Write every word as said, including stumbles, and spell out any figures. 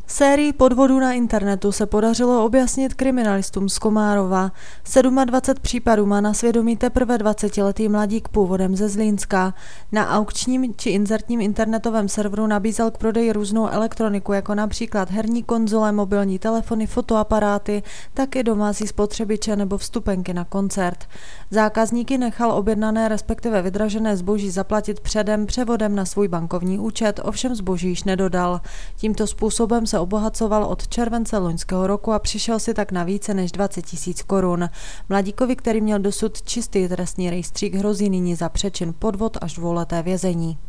Sérii podvodů na internetu se podařilo objasnit kriminalistům z Komárova. dvacet sedm případů má na svědomí teprve dvacetiletý mladík původem ze Zlínska. Na aukčním či inzertním internetovém serveru nabízel k prodeji různou elektroniku, jako například herní konzole, mobilní telefony, fotoaparáty, tak i domácí spotřebiče nebo vstupenky na koncert. Zákazníky nechal objednané, respektive vydražené zboží zaplatit předem převodem na svůj bankovní účet, ovšem zboží již nedodal. Tímto způsobem se obohacoval od července loňského roku a přišel si tak na více než dvacet tisíc korun. Mladíkovi, který měl dosud čistý trestní rejstřík, hrozí nyní za přečin podvod až dvouleté vězení.